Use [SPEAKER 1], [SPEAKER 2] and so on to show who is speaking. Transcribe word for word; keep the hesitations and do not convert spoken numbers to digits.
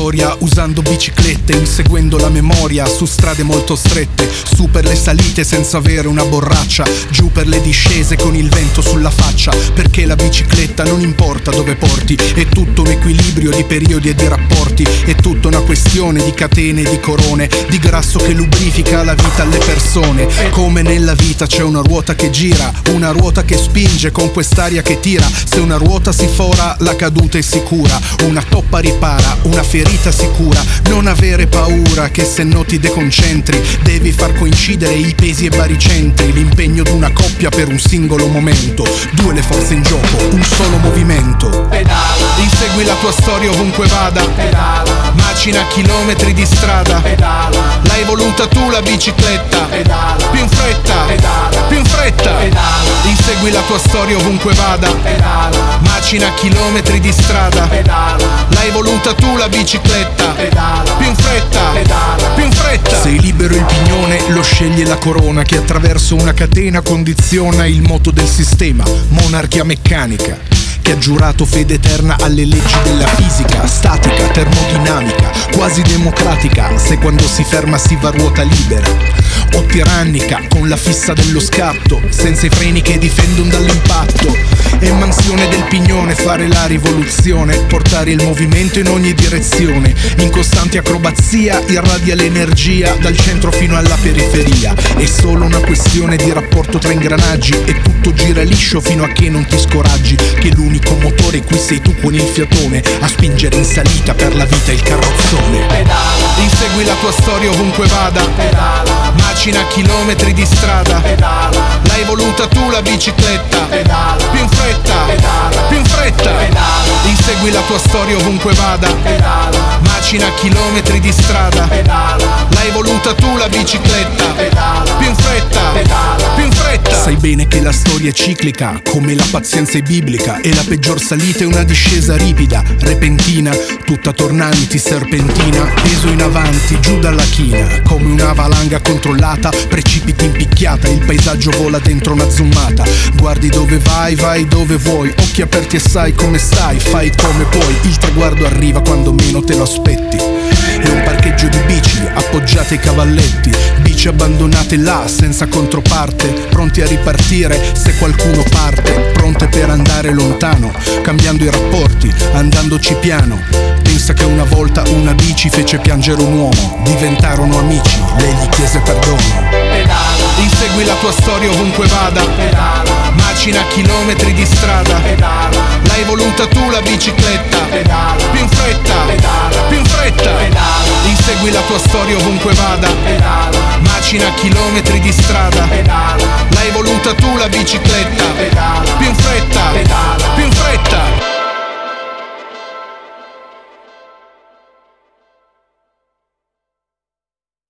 [SPEAKER 1] storia usando biciclette, inseguendo la memoria su strade molto strette, su per le salite senza avere una borraccia, giù per le discese con il vento sulla faccia, perché la bicicletta non importa dove porti, è tutto un equilibrio di periodi e di rapporti, è tutta una questione di catene e di corone, di grasso che lubrifica la vita alle persone. Come nella vita c'è una ruota che gira, una ruota che spinge con quest'aria che tira, se una ruota si fora la caduta è sicura, una toppa ripara, una ferita sicura, non avere paura che se no ti deconcentri, devi far coincidere i pesi e baricentri, l'impegno d'una coppia per un singolo momento, due le forze in gioco, un solo movimento.
[SPEAKER 2] Pedala,
[SPEAKER 1] insegui la tua storia ovunque vada,
[SPEAKER 2] pedala,
[SPEAKER 1] macina chilometri di strada,
[SPEAKER 2] pedala,
[SPEAKER 1] l'hai voluta tu la bicicletta,
[SPEAKER 2] pedala,
[SPEAKER 1] più in fretta,
[SPEAKER 2] pedala,
[SPEAKER 1] più in fretta,
[SPEAKER 2] pedala,
[SPEAKER 1] insegui la tua storia ovunque vada,
[SPEAKER 2] pedala,
[SPEAKER 1] macina chilometri di strada,
[SPEAKER 2] pedala,
[SPEAKER 1] l'hai voluta tu la bicicletta,
[SPEAKER 2] pedala,
[SPEAKER 1] più in fretta,
[SPEAKER 2] pedala,
[SPEAKER 1] più in fretta. Sei libero il pignone, lo sceglie la corona che attraverso una catena condiziona il moto del sistema, monarchia meccanica che ha giurato fede eterna alle leggi della fisica, statica, termodinamica, quasi democratica, se quando si ferma si va a ruota libera, o tirannica, con la fissa dello scatto, senza i freni che difendono dall'impatto, è mansione del pignone fare la rivoluzione, portare il movimento in ogni direzione, in costante acrobazia irradia l'energia dal centro fino alla periferia, è solo una questione di rapporto tra ingranaggi e tutto gira liscio fino a che non ti scoraggi, che l'unico L'unico motore qui sei tu con il fiatone a spingere in salita per la vita il carrozzone.
[SPEAKER 2] pedala,
[SPEAKER 1] insegui la tua storia ovunque vada,
[SPEAKER 2] pedala,
[SPEAKER 1] macina chilometri di strada,
[SPEAKER 2] pedala,
[SPEAKER 1] l'hai voluta tu la bicicletta,
[SPEAKER 2] pedala,
[SPEAKER 1] più in fretta,
[SPEAKER 2] pedala,
[SPEAKER 1] più in fretta,
[SPEAKER 2] pedala,
[SPEAKER 1] insegui la tua storia ovunque vada,
[SPEAKER 2] pedala,
[SPEAKER 1] macina chilometri di strada,
[SPEAKER 2] pedala,
[SPEAKER 1] l'hai voluta tu la bicicletta,
[SPEAKER 2] pedala,
[SPEAKER 1] più in fretta,
[SPEAKER 2] pedala,
[SPEAKER 1] più in fretta. Sai bene che la storia è ciclica, come la pazienza è biblica, e la peggior salita è una discesa ripida, repentina, tutta tornanti, serpentina, peso in avanti, giù dalla china, come una valanga controllata, precipiti in picchiata, il paesaggio vola dentro una zoomata, guardi dove vai, vai dove vuoi, occhi aperti e sai come stai, fai come puoi, il traguardo arriva quando meno te lo aspetti, è un parcheggio di bici, appoggiate ai cavalletti, bici abbandonate là, senza controparte, pronti a ripartire se qualcuno parte, pronte per andare lontano, cambiando i rapporti, andandoci piano. Pensa che una volta una bici fece piangere un uomo, diventarono amici, lei gli chiese perdono.
[SPEAKER 2] pedala,
[SPEAKER 1] Insegui la tua storia ovunque vada,
[SPEAKER 2] pedala,
[SPEAKER 1] macina chilometri di strada,
[SPEAKER 2] pedala,
[SPEAKER 1] l'hai voluta tu la bicicletta,
[SPEAKER 2] pedala,
[SPEAKER 1] più in fretta,
[SPEAKER 2] pedala,
[SPEAKER 1] più in fretta,
[SPEAKER 2] pedala,
[SPEAKER 1] insegui la tua storia ovunque vada,
[SPEAKER 2] pedala,
[SPEAKER 1] macina chilometri di strada,
[SPEAKER 2] pedala,
[SPEAKER 1] l'hai voluta tu la bicicletta,
[SPEAKER 2] pedala,
[SPEAKER 1] più in fretta,
[SPEAKER 2] pedala,